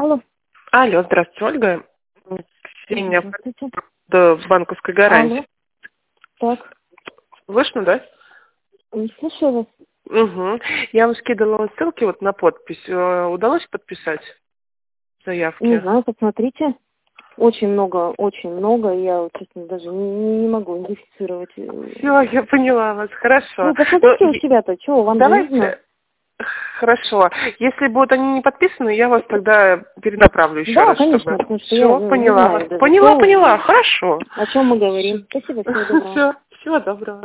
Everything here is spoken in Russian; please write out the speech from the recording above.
Алло. Алло, здравствуйте, Ольга. Ксения, Здравствуйте. банковской гарантии. Алло. Так, Слышно, да? слушаю вас. Угу. Я вам скидывала ссылки вот на подпись. Удалось подписать заявки? Не знаю, посмотрите. Очень много. Я, честно, даже не могу идентифицировать. Все, я поняла вас. Хорошо. Ну, посмотрите у себя-то, чего, вам же видно? Давайте. Хорошо. Если будут они не подписаны, я вас тогда перенаправлю еще Да, раз. конечно, потому что Все, я не поняла знаю вас. даже, Поняла. кто вы. Хорошо. О чем мы говорим. Спасибо, всего доброго. Всего доброго.